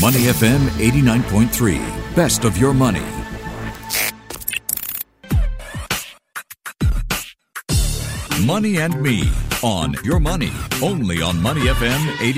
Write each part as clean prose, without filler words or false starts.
Money FM 89.3. Best of your money. Money and Me on Your Money, only on Money FM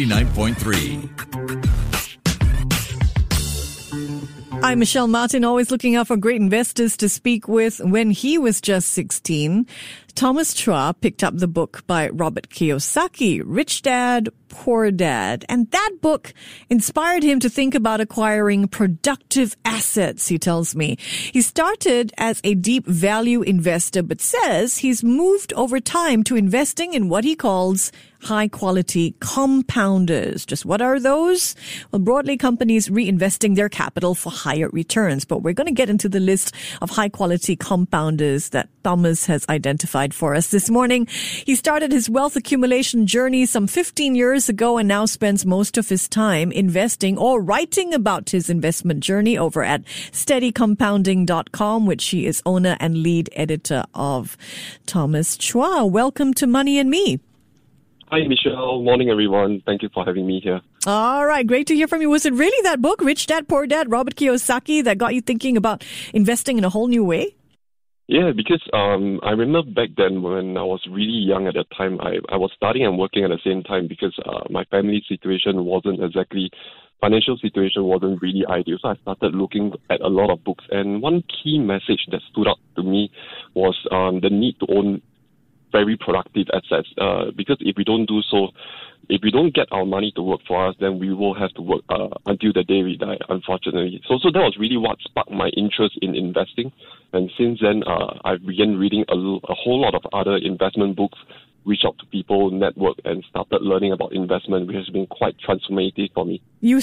89.3. I'm Michelle Martin, always looking out for great investors to speak with. When he was just 16, Thomas Chua picked up the book by Robert Kiyosaki, Rich Dad, Poor Dad. And that book inspired him to think about acquiring productive assets, he tells me. He started as a deep value investor, but says he's moved over time to investing in what he calls high-quality compounders. Just what are those? Well, broadly, companies reinvesting their capital for higher returns. But we're going to get into the list of high-quality compounders that Thomas has identified for us this morning. He started his wealth accumulation journey some 15 years ago and now spends most of his time investing or writing about his investment journey over at steadycompounding.com, which he is owner and lead editor of. Thomas Chua, welcome to Money and Me. Hi, Michelle. Morning, everyone. Thank you for having me here. All right. Great to hear from you. Was it really that book, Rich Dad, Poor Dad, Robert Kiyosaki, that got you thinking about investing in a whole new way? Yeah, because I remember back then when I was really young at that time, I was studying and working at the same time because my family situation financial situation wasn't really ideal. So I started looking at a lot of books. And one key message that stood out to me was the need to own very productive assets, because if we don't do so, if we don't get our money to work for us, then we will have to work until the day we die, unfortunately. So that was really what sparked my interest in investing. And since then, I began reading a whole lot of other investment books, reached out to people, network, and started learning about investment, which has been quite transformative for me. You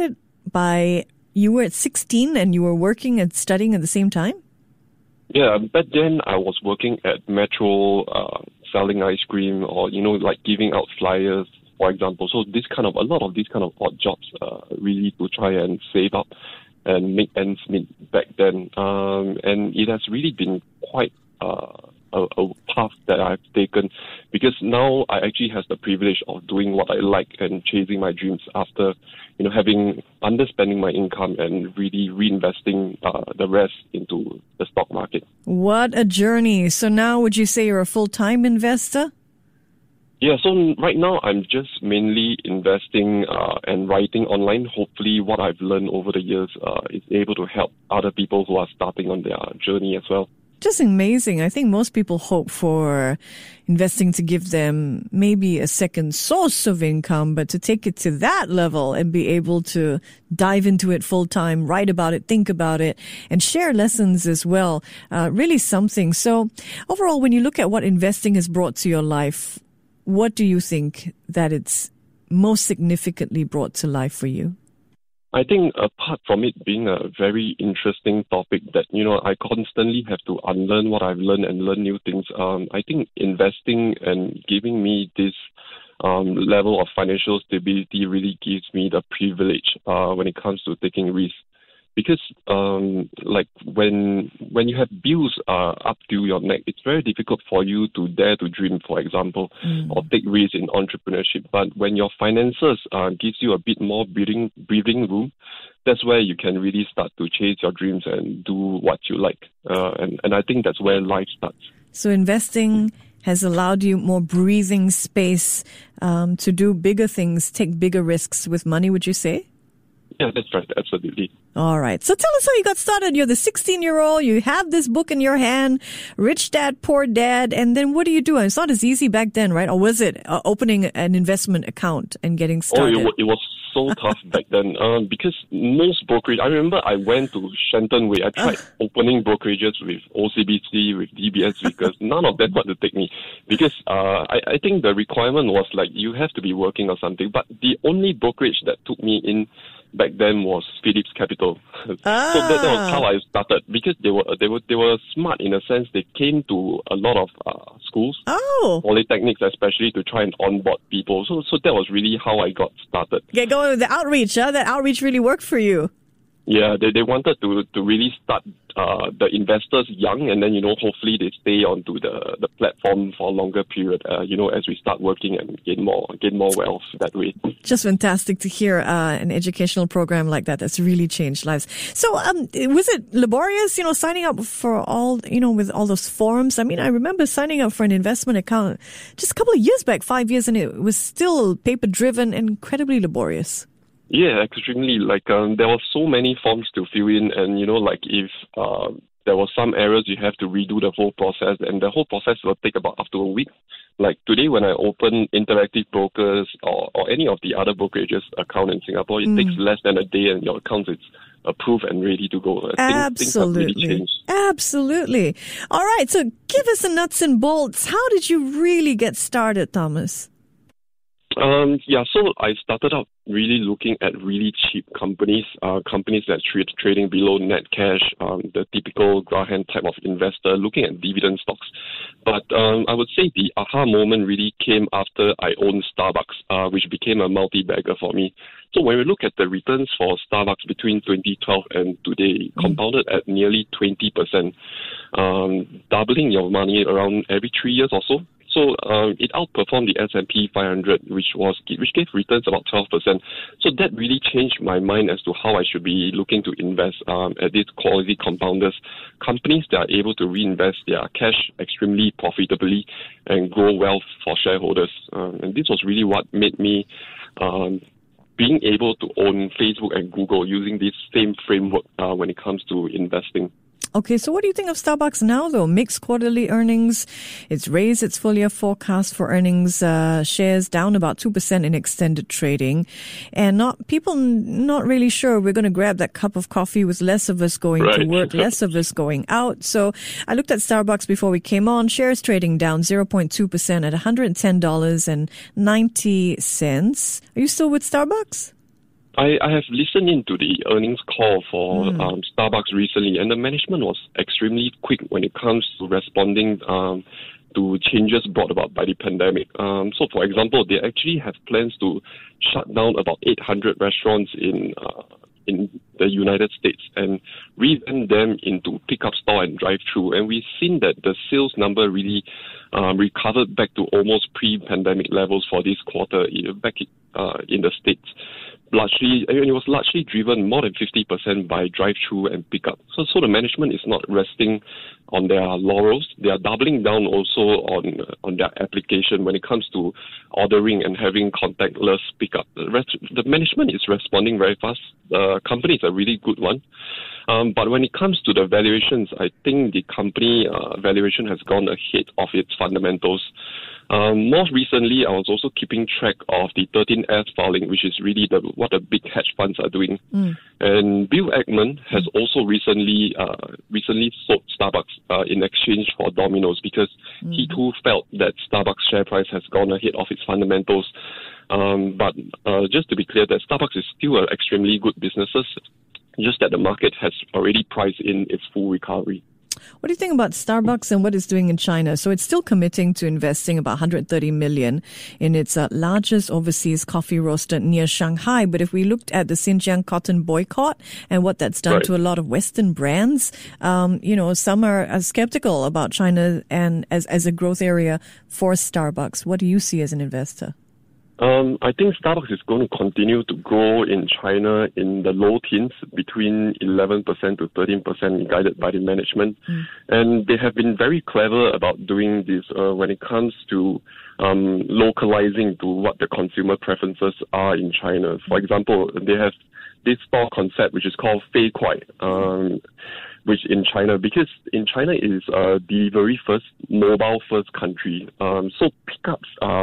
were at 16 and you were working and studying at the same time? Yeah, back then I was working at Metro, selling ice cream or, like giving out flyers, for example. So a lot of these kind of odd jobs, really to try and save up and make ends meet back then. And it has really been quite a path that I've taken, because now I actually have the privilege of doing what I like and chasing my dreams after, underspending my income and really reinvesting the rest into the stock market. What a journey. So now would you say you're a full-time investor? Yeah, so right now I'm just mainly investing and writing online. Hopefully what I've learned over the years is able to help other people who are starting on their journey as well. Just amazing. I think most people hope for investing to give them maybe a second source of income, but to take it to that level and be able to dive into it full time, write about it, think about it, and share lessons as well. Really something. So overall, when you look at what investing has brought to your life, what do you think that it's most significantly brought to life for you? I think apart from it being a very interesting topic that, I constantly have to unlearn what I've learned and learn new things, I think investing and giving me this level of financial stability really gives me the privilege when it comes to taking risks. Because when you have bills up to your neck, it's very difficult for you to dare to dream, for example, or take risks in entrepreneurship. But when your finances gives you a bit more breathing room, that's where you can really start to chase your dreams and do what you like. And I think that's where life starts. So investing has allowed you more breathing space to do bigger things, take bigger risks with money, would you say? Yeah, that's right. Absolutely. All right. So tell us how you got started. You're the 16-year-old. You have this book in your hand, Rich Dad, Poor Dad. And then what do you do? It's not as easy back then, right? Or was it opening an investment account and getting started? It was so tough back then because most brokerage, I remember I went to Shenton Way. I tried opening brokerages with OCBC, with DBS Vickers. None of them wanted to take me because I think the requirement was like you have to be working or something. But the only brokerage that took me in back then was Phillips Capital. So that was how I started, because they were smart in a sense. They came to a lot of schools, polytechnics especially, to try and onboard people. So that was really how I got started. Get going with the outreach, huh? That outreach really worked for you. Yeah, they wanted to really start the investors young, and then, hopefully they stay onto the platform for a longer period, as we start working and gain more wealth that way. Just fantastic to hear an educational program like that that's really changed lives. So was it laborious, signing up for all, with all those forms? I mean, I remember signing up for an investment account just a couple of years back, 5 years, and it was still paper-driven and incredibly laborious. Yeah, extremely. There were so many forms to fill in, and if there were some errors, you have to redo the whole process, and the whole process will take about up to a week. Like today, when I open Interactive Brokers or any of the other brokerages account in Singapore, it takes less than a day, and your account is approved and ready to go. Things have really changed. Absolutely. All right, so give us the nuts and bolts. How did you really get started, Thomas? So I started out really looking at really cheap companies that trading below net cash, the typical Graham type of investor, looking at dividend stocks. But I would say the aha moment really came after I owned Starbucks, which became a multi-bagger for me. So when we look at the returns for Starbucks between 2012 and today, compounded at nearly 20%, doubling your money around every 3 years or so. So it outperformed the S&P 500, which gave returns about 12%. So that really changed my mind as to how I should be looking to invest at these quality compounders, companies that are able to reinvest their cash extremely profitably and grow wealth for shareholders. And this was really what made me being able to own Facebook and Google using this same framework when it comes to investing. Okay, so what do you think of Starbucks now, though? Mixed quarterly earnings. It's raised its full-year forecast for earnings. Shares down about 2% in extended trading. And people not really sure we're going to grab that cup of coffee with less of us going to work, less of us going out. So I looked at Starbucks before we came on. Shares trading down 0.2% at $110.90. Are you still with Starbucks? I have listened into the earnings call for Starbucks recently, and the management was extremely quick when it comes to responding to changes brought about by the pandemic. So, for example, they actually have plans to shut down about 800 restaurants in the United States and revamp them into pickup store and drive-through. And we've seen that the sales number really recovered back to almost pre-pandemic levels for this quarter back in the States. It was largely driven more than 50% by drive-through and pickup. So the management is not resting on their laurels. They are doubling down also on their application when it comes to ordering and having contactless pickup. The management is responding very fast. The company is a really good one. But when it comes to the valuations, I think the company valuation has gone ahead of its fundamentals. More recently, I was also keeping track of the 13F filing, which is really what the big hedge funds are doing. And Bill Ackman has also recently sold Starbucks in exchange for Domino's because he too felt that Starbucks share price has gone ahead of its fundamentals. But just to be clear, that Starbucks is still an extremely good business, just that the market has already priced in its full recovery. What do you think about Starbucks and what it's doing in China? So it's still committing to investing about 130 million in its largest overseas coffee roaster near Shanghai. But if we looked at the Xinjiang cotton boycott and what that's done to a lot of Western brands, some are skeptical about China and as a growth area for Starbucks. What do you see as an investor? I think Starbucks is going to continue to grow in China in the low teens, between 11% to 13%, guided by the management. And they have been very clever about doing this when it comes to localizing to what the consumer preferences are in China. For example, they have this store concept which is called Fei Kuai, which in China, because in China it is delivery first, mobile first country. So pickups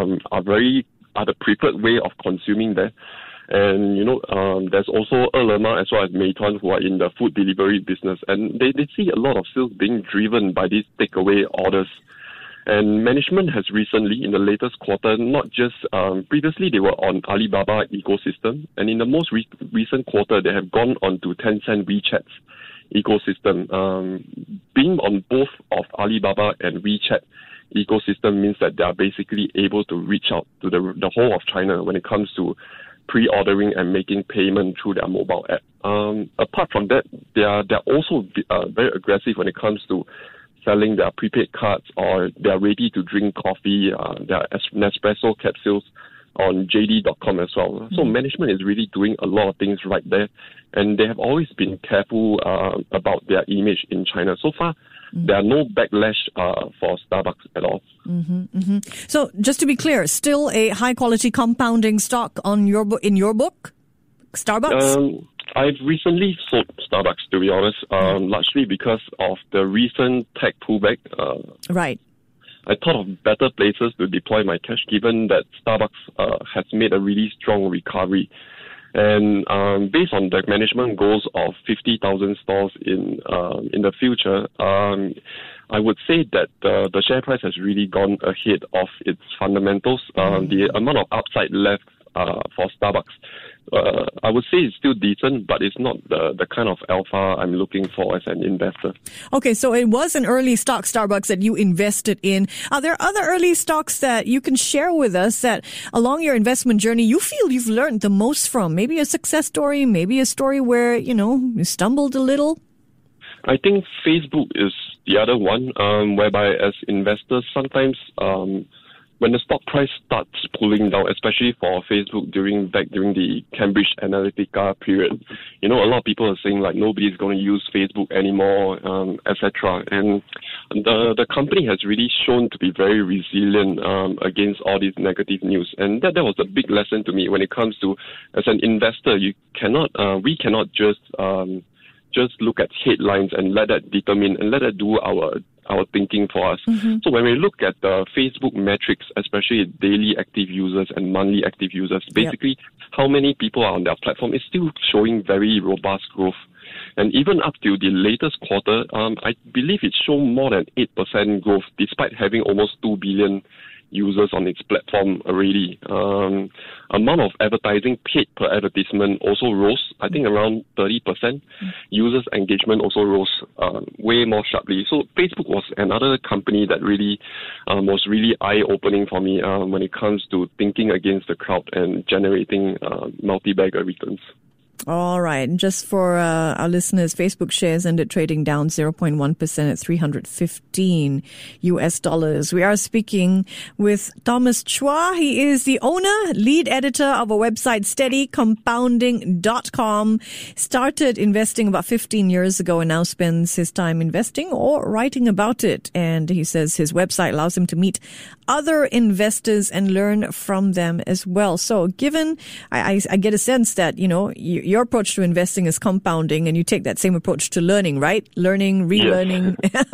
are the preferred way of consuming there. And, there's also Ele.me as well as Meituan who are in the food delivery business. And they see a lot of sales being driven by these takeaway orders. And management has recently, in the latest quarter, not just, previously they were on Alibaba ecosystem. And in the most recent quarter, they have gone on to Tencent WeChat's ecosystem. Being on both of Alibaba and WeChat ecosystem means that they are basically able to reach out to the whole of China when it comes to pre-ordering and making payment through their mobile app. Apart from that, they're also very aggressive when it comes to selling their prepaid cards or their ready-to-drink coffee, their Nespresso capsules on JD.com as well. So management is really doing a lot of things right there, and they have always been careful about their image in China. So far, there are no backlash for Starbucks at all. So just to be clear, still a high-quality compounding stock in your book, Starbucks? I've recently sold Starbucks, to be honest, largely because of the recent tech pullback. Right. I thought of better places to deploy my cash, given that Starbucks has made a really strong recovery. And based on the management goals of 50,000 stores in the future, I would say that the share price has really gone ahead of its fundamentals. The amount of upside left for Starbucks, I would say it's still decent, but it's not the kind of alpha I'm looking for as an investor. Okay, so it was an early stock, Starbucks, that you invested in. Are there other early stocks that you can share with us that along your investment journey you feel you've learned the most from? Maybe a success story, maybe a story where, you stumbled a little? I think Facebook is the other one, whereby as investors, sometimes when the stock price starts pulling down, especially for Facebook during the Cambridge Analytica period, a lot of people are saying like nobody's going to use Facebook anymore, etc. And the company has really shown to be very resilient against all these negative news, and that was a big lesson to me when it comes to, as an investor, we cannot just look at headlines and let that do our thinking for us. So when we look at the Facebook metrics, especially daily active users and monthly active users, basically how many people are on their platform is still showing very robust growth. And even up to the latest quarter, I believe it showed more than 8% growth, despite having almost 2 billion users on its platform already. Amount of advertising paid per advertisement also rose, I think around 30%. Users' engagement also rose way more sharply. So Facebook was another company that really was really eye-opening for me when it comes to thinking against the crowd and generating multi-bagger returns. All right. Just for our listeners, Facebook shares ended trading down 0.1% at $315. We are speaking with Thomas Chua. He is the owner, lead editor of a website, steadycompounding.com. Started investing about 15 years ago and now spends his time investing or writing about it. And he says his website allows him to meet other investors and learn from them as well. So given, I get a sense that, your approach to investing is compounding, and you take that same approach to learning, right? Learning, relearning. Yes.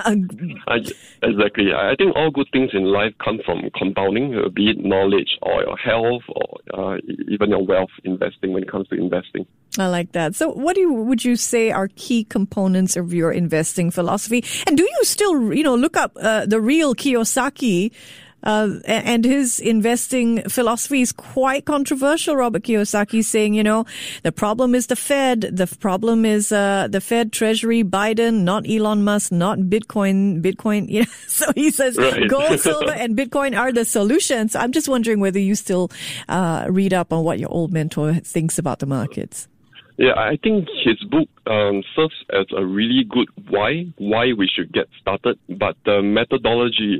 Exactly. I think all good things in life come from compounding, be it knowledge or your health or even your wealth investing when it comes to investing. I like that. So what would you say are key components of your investing philosophy? And do you still, look up the real Kiyosaki? And his investing philosophy is quite controversial. Robert Kiyosaki saying, the problem is the Fed. The problem is the Fed, Treasury, Biden, not Elon Musk, not Bitcoin. So he says gold, silver, and Bitcoin are the solutions. So I'm just wondering whether you still read up on what your old mentor thinks about the markets. Yeah, I think his book serves as a really good why we should get started. But the methodology,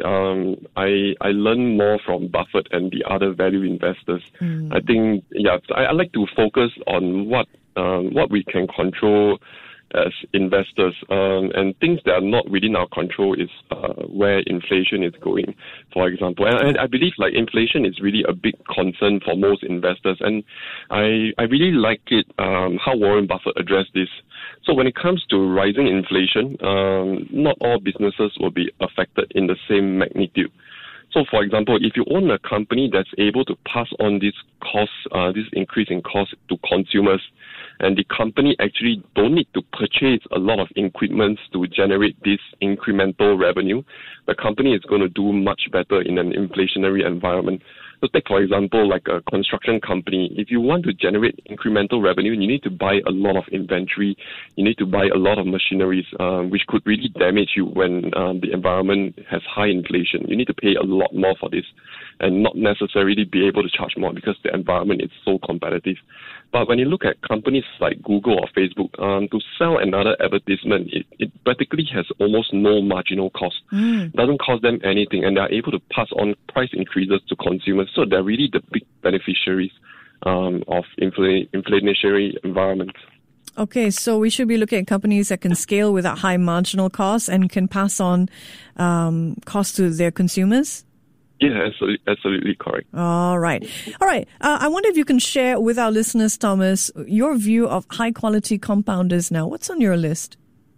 I learn more from Buffett and the other value investors. I think, I like to focus on what we can control as investors, and things that are not within our control is where inflation is going, for example. And I believe inflation is really a big concern for most investors, and I really like it how Warren Buffett addressed this. So when it comes to rising inflation, not all businesses will be affected in the same magnitude. So, for example, if you own a company that's able to pass on this increase in cost to consumers, and the company actually don't need to purchase a lot of equipment to generate this incremental revenue, the company is going to do much better in an inflationary environment. So take, for example, like a construction company. If you want to generate incremental revenue, you need to buy a lot of inventory. You need to buy a lot of machineries, which could really damage you when the environment has high inflation. You need to pay a lot more for this. and not necessarily be able to charge more because the environment is so competitive. But when you look at companies like Google or Facebook, to sell another advertisement, it practically has almost no marginal cost. It doesn't cost them anything, and they're able to pass on price increases to consumers. So they're really the big beneficiaries of inflationary environments. Okay, so we should be looking at companies that can scale without high marginal costs and can pass on costs to their consumers? Yeah, absolutely correct. All right. I wonder if you can share with our listeners, Thomas, your view of high-quality compounders now. What's on your list?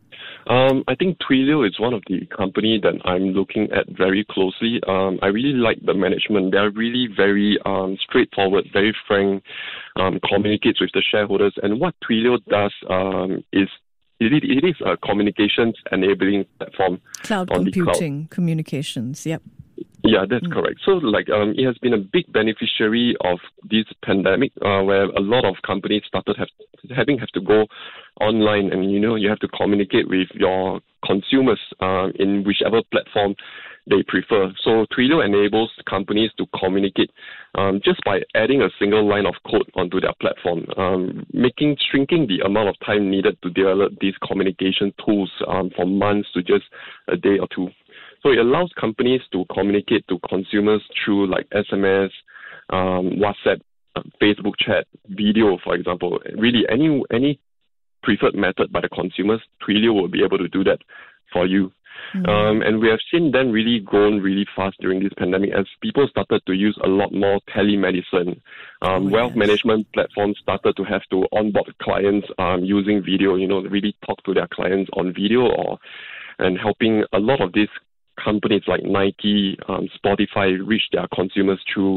I think Twilio is one of the company that I'm looking at very closely. I really like the management. They're really very straightforward, very frank, communicates with the shareholders. And what Twilio does is it is a communications enabling platform. Cloud computing, communications, yep. Yeah, that's correct. So, it has been a big beneficiary of this pandemic, where a lot of companies started having to go online, and you have to communicate with your consumers in whichever platform they prefer. So, Twilio enables companies to communicate just by adding a single line of code onto their platform, shrinking the amount of time needed to develop these communication tools from months to just a day or two. So it allows companies to communicate to consumers through SMS, WhatsApp, Facebook chat, video, for example. Really, any preferred method by the consumers, Twilio will be able to do that for you. And we have seen them really grown really fast during this pandemic as people started to use a lot more telemedicine. Wealth management platforms started to have to onboard clients using video, really talk to their clients on video and helping a lot of these companies like Nike, Spotify reach their consumers through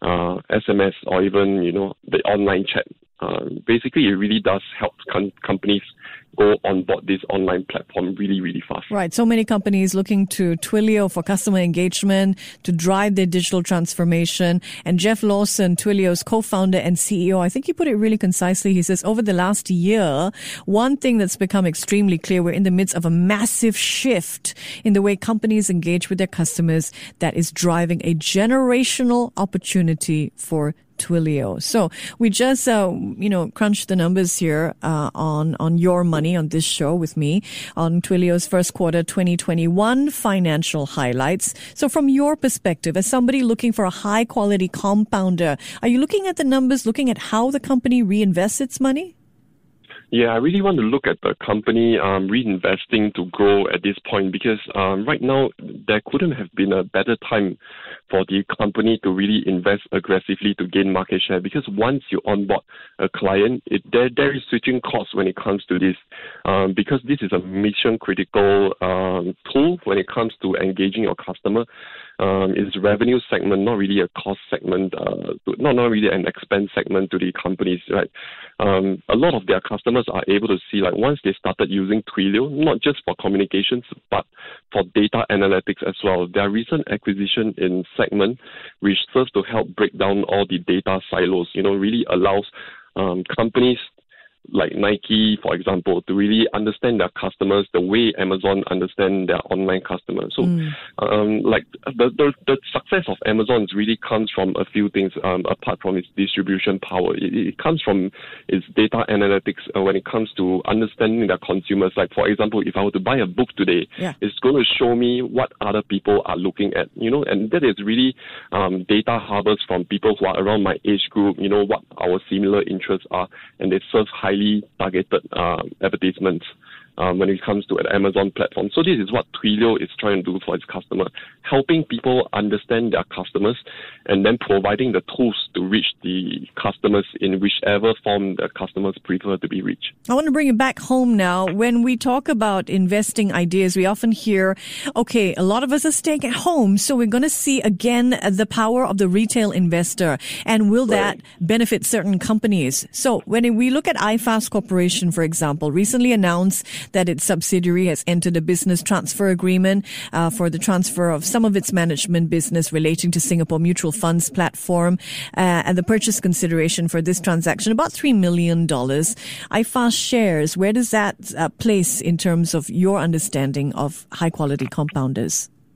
SMS or even, the online chat. Basically, it really does help companies go on board this online platform really, really fast. Right. So many companies looking to Twilio for customer engagement to drive their digital transformation. And Jeff Lawson, Twilio's co-founder and CEO, I think he put it really concisely. He says, over the last year, one thing that's become extremely clear, we're in the midst of a massive shift in the way companies engage with their customers that is driving a generational opportunity for Twilio. So we just, crunched the numbers here on Your Money on this show with me on Twilio's first quarter 2021 financial highlights. So from your perspective, as somebody looking for a high quality compounder, are you looking at the numbers, looking at how the company reinvests its money? Yeah, I really want to look at the company reinvesting to grow at this point because right now there couldn't have been a better time for the company to really invest aggressively to gain market share because once you onboard a client, there is switching costs when it comes to this because this is a mission critical tool when it comes to engaging your customer. It's revenue segment, not really a cost segment, not really an expense segment to the companies, right? A lot of their customers are able to see, once they started using Twilio, not just for communications, but for data analytics as well. Their recent acquisition in Segment, which serves to help break down all the data silos, really allows companies like Nike, for example, to really understand their customers the way Amazon understand their online customers. So, the success of Amazon really comes from a few things apart from its distribution power. It comes from its data analytics when it comes to understanding their consumers. Like, for example, if I were to buy a book today, it's going to show me what other people are looking at, and that is really data harbors from people who are around my age group, what our similar interests are, and they serve highly targeted advertisements when it comes to an Amazon platform. So this is what Twilio is trying to do for its customer, helping people understand their customers and then providing the tools to reach the customers in whichever form the customers prefer to be reached. I want to bring it back home now. When we talk about investing ideas, we often hear, okay, a lot of us are staying at home, so we're going to see again the power of the retail investor. And will that benefit certain companies? So when we look at iFast Corporation, for example, recently announced that its subsidiary has entered a business transfer agreement for the transfer of some of its management business relating to Singapore Mutual Funds platform, and the purchase consideration for this transaction, about $3 million. iFast shares, where does that place in terms of your understanding of high-quality compounders?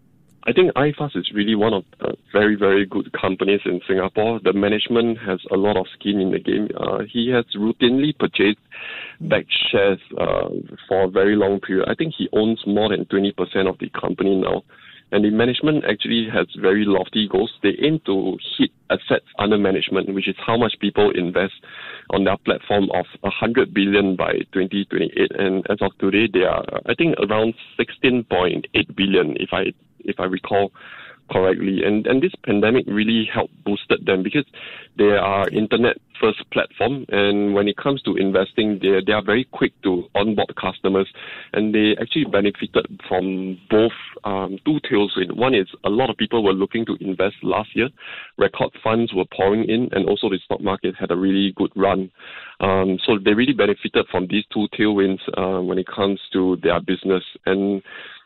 I think iFast is really one of the very, very good companies in Singapore. The management has a lot of skin in the game. He has routinely purchased back shares for a very long period. I think he owns more than 20% of the company now. And the management actually has very lofty goals. They aim to hit assets under management, which is how much people invest on their platform, of 100 billion by 2028. And as of today, they are, I think, around 16.8 billion, if I recall correctly. And this pandemic really helped boosted them because they are internet first platform, and when it comes to investing, they are very quick to onboard customers, and they actually benefited from both two tailwinds. One is a lot of people were looking to invest last year, record funds were pouring in, and also the stock market had a really good run. So they really benefited from these two tailwinds when it comes to their business. And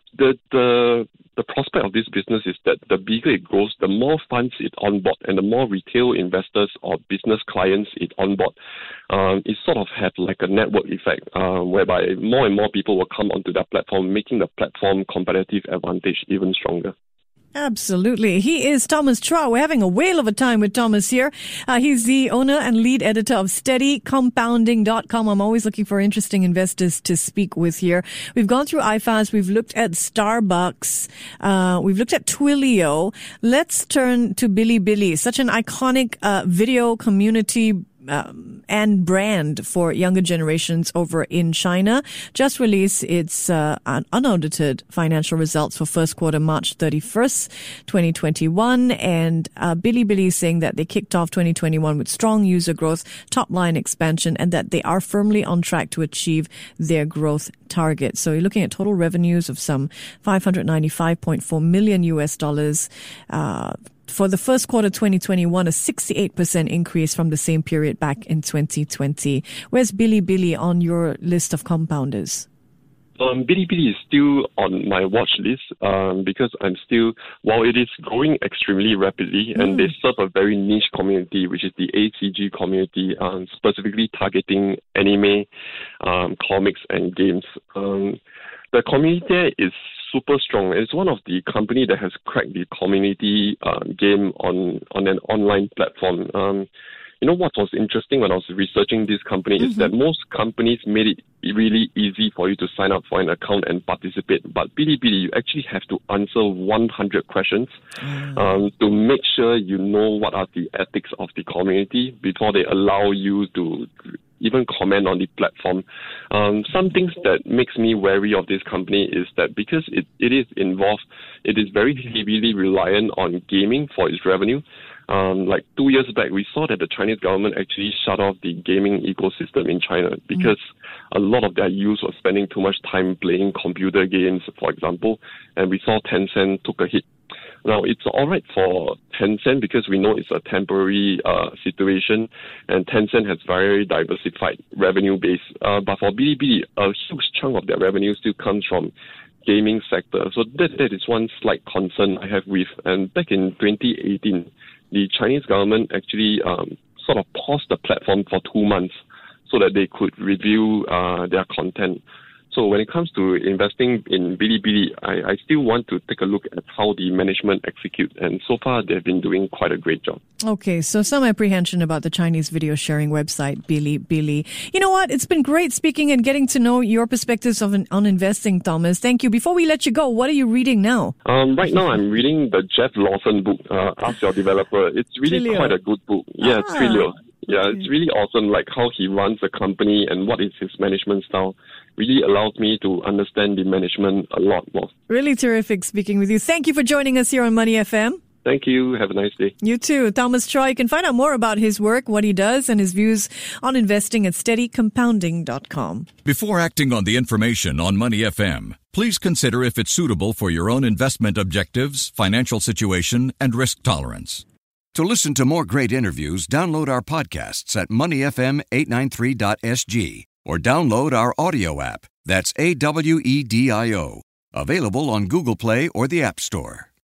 the prospect of this business is that the bigger it grows, the more funds it onboard, and the more retail investors or business clients it onboard. It sort of had like a network effect, whereby more and more people will come onto that platform, making the platform competitive advantage even stronger. Absolutely. He is Thomas Chua. We're having a whale of a time with Thomas here. He's the owner and lead editor of SteadyCompounding.com. I'm always looking for interesting investors to speak with here. We've gone through iFast. We've looked at Starbucks. We've looked at Twilio. Let's turn to Bilibili, such an iconic video community and brand for younger generations over in China. Just released its unaudited financial results for first quarter March 31st, 2021. And Bilibili saying that they kicked off 2021 with strong user growth, top line expansion, and that they are firmly on track to achieve their growth target. So you're looking at total revenues of some $595.4 million US dollars. For the first quarter 2021, a 68% increase from the same period back in 2020. Where's Bilibili on your list of compounders? Bilibili is still on my watch list because I'm still, while it is growing extremely rapidly, and they serve a very niche community, which is the ACG community, specifically targeting anime, comics, and games. The community there is super strong. It's one of the company that has cracked the community game on an online platform. You know what was interesting when I was researching this company is that most companies made it really easy for you to sign up for an account and participate. But Bilibili, you actually have to answer 100 questions to make sure you know what are the ethics of the community before they allow you to even comment on the platform. Some things that makes me wary of this company is that because it is involved, it is very heavily reliant on gaming for its revenue. Like 2 years back, we saw that the Chinese government actually shut off the gaming ecosystem in China because a lot of their youth was spending too much time playing computer games, for example, and we saw Tencent took a hit. Now, it's all right for Tencent because we know it's a temporary situation, and Tencent has very diversified revenue base. But for Bilibili, a huge chunk of their revenue still comes from gaming sector. So that is one slight concern I have with. And back in 2018, the Chinese government actually sort of paused the platform for 2 months so that they could review their content. So when it comes to investing in Bilibili, I still want to take a look at how the management execute. And so far, they've been doing quite a great job. Okay, so some apprehension about the Chinese video sharing website, Bilibili. You know what? It's been great speaking and getting to know your perspectives on investing, Thomas. Thank you. Before we let you go, what are you reading now? Right now, I'm reading the Jeff Lawson book, Ask Your Developer. It's really quite a good book. Yeah, Twilio. Yeah, it's really awesome, like how he runs the company and what is his management style. Really allows me to understand the management a lot more. Really terrific speaking with you. Thank you for joining us here on Money FM. Thank you. Have a nice day. You too. Thomas Chua. You can find out more about his work, what he does, and his views on investing at SteadyCompounding.com. Before acting on the information on Money FM, please consider if it's suitable for your own investment objectives, financial situation, and risk tolerance. To listen to more great interviews, download our podcasts at moneyfm893.sg or download our audio app. That's AWEDIO. Available on Google Play or the App Store.